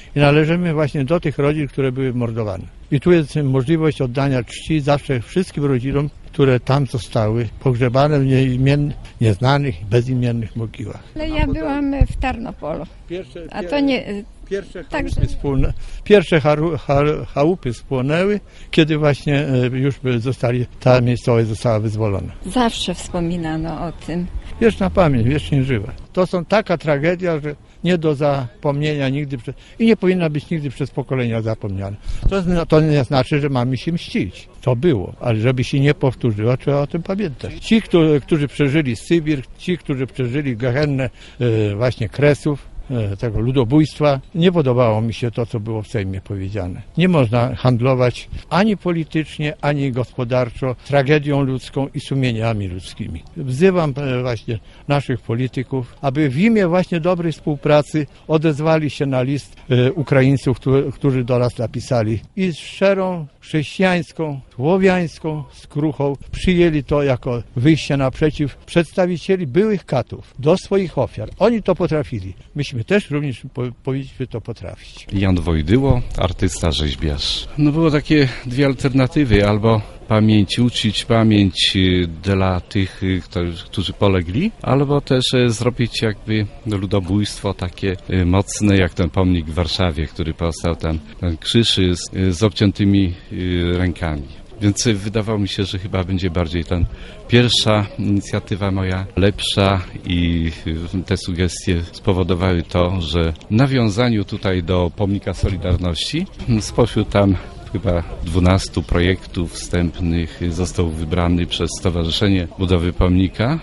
i należymy właśnie do tych rodzin, które były mordowane. I tu jest możliwość oddania czci zawsze wszystkim rodzinom, które tam zostały pogrzebane w nieznanych, bezimiennych mogiłach. Ale ja byłam w Tarnopolu, a to nie... Pierwsze chałupy spłonęły, kiedy właśnie już ta miejscowość została wyzwolona. Zawsze wspominano o tym. Wieczna pamięć, wiecznie żywa. To są taka tragedia, że nie do zapomnienia nigdy i nie powinna być nigdy przez pokolenia zapomniana. To nie znaczy, że mamy się mścić. To było, ale żeby się nie powtórzyło, trzeba o tym pamiętać. Ci, którzy przeżyli Sybir, ci, którzy przeżyli gehennę właśnie Kresów, tego ludobójstwa. Nie podobało mi się to, co było w Sejmie powiedziane. Nie można handlować ani politycznie, ani gospodarczo tragedią ludzką i sumieniami ludzkimi. Wzywam właśnie naszych polityków, aby w imię właśnie dobrej współpracy odezwali się na list Ukraińców, którzy do nas napisali i z szczerą, chrześcijańską, słowiańską skruchą przyjęli to jako wyjście naprzeciw przedstawicieli byłych katów do swoich ofiar. Oni to potrafili. Myśmy też również powinniśmy to potrafić. Jan Wojdyło, artysta, rzeźbiarz. Było takie dwie alternatywy, albo uczcić pamięć dla tych, którzy polegli, albo też zrobić jakby ludobójstwo takie mocne, jak ten pomnik w Warszawie, który powstał tam, ten krzyż z obciętymi rękami. Więc wydawało mi się, że chyba będzie bardziej pierwsza inicjatywa moja lepsza i te sugestie spowodowały to, że w nawiązaniu tutaj do pomnika Solidarności spośród tam chyba 12 projektów wstępnych został wybrany przez Stowarzyszenie Budowy Pomnika.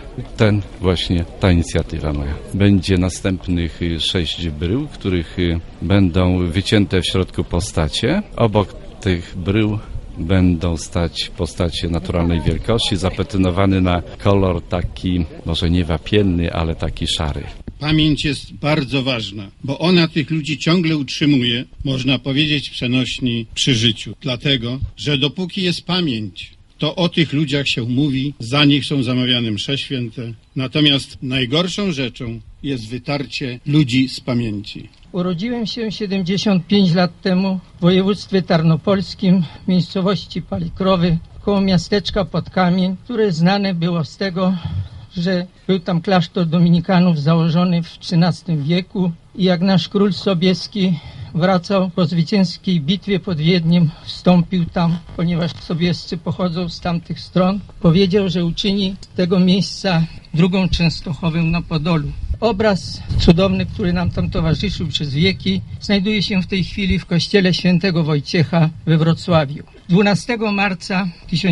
Ta inicjatywa moja. Będzie następnych 6 brył, których będą wycięte w środku postacie. Obok tych brył będą stać postacie naturalnej wielkości, zapetynowane na kolor taki, może nie wapienny, ale taki szary. Pamięć jest bardzo ważna, bo ona tych ludzi ciągle utrzymuje, można powiedzieć przenośni, przy życiu. Dlatego, że dopóki jest pamięć, to o tych ludziach się mówi, za nich są zamawiane msze święte. Natomiast najgorszą rzeczą jest wytarcie ludzi z pamięci. Urodziłem się 75 lat temu w województwie tarnopolskim, w miejscowości Palikrowy, koło miasteczka Podkamień, które znane było z tego, że był tam klasztor dominikanów założony w XIII wieku i jak nasz król Sobieski wracał po zwycięskiej bitwie pod Wiedniem, wstąpił tam, ponieważ Sobiescy pochodzą z tamtych stron, powiedział, że uczyni z tego miejsca drugą Częstochowę na Podolu. Obraz cudowny, który nam tam towarzyszył przez wieki, znajduje się w tej chwili w kościele świętego Wojciecha we Wrocławiu. 12 marca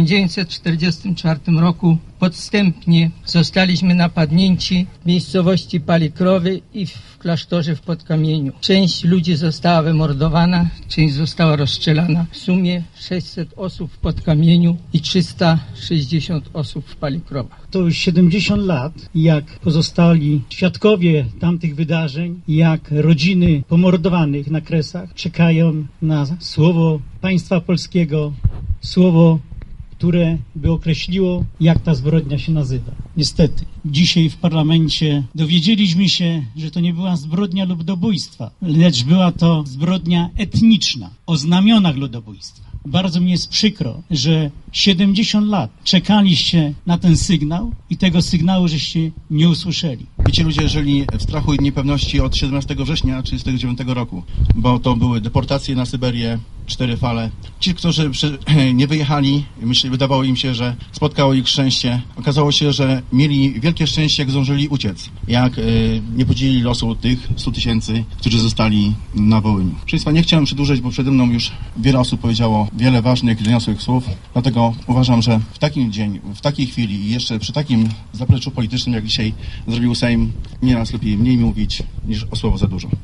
1944 roku podstępnie zostaliśmy napadnięci w miejscowości Palikrowy i w klasztorze w Podkamieniu. Część ludzi została wymordowana, część została rozstrzelana. W sumie 600 osób w Podkamieniu i 360 osób w Palikrowach. To już 70 lat, jak pozostali świadkowie tamtych wydarzeń, jak rodziny pomordowanych na Kresach czekają na słowo państwa polskiego, słowo, które by określiło, jak ta zbrodnia się nazywa. Niestety, dzisiaj w parlamencie dowiedzieliśmy się, że to nie była zbrodnia ludobójstwa, lecz była to zbrodnia etniczna o znamionach ludobójstwa. Bardzo mi jest przykro, że 70 lat czekaliście na ten sygnał i tego sygnału żeście nie usłyszeli. Ci ludzie żyli w strachu i niepewności od 17 września 1939 roku, bo to były deportacje na Syberię, 4 fale. Ci, którzy nie wyjechali, wydawało im się, że spotkało ich szczęście. Okazało się, że mieli wielkie szczęście, jak zdążyli uciec. Jak nie podzielili losu tych 100 000, którzy zostali na Wołyniu. Proszę Państwa, nie chciałem przedłużać, bo przede mną już wiele osób powiedziało wiele ważnych, doniosłych słów. Dlatego uważam, że w takim dzień, w takiej chwili i jeszcze przy takim zapleczu politycznym, jak dzisiaj zrobił Sejm, nieraz lepiej mniej mówić niż o słowo za dużo.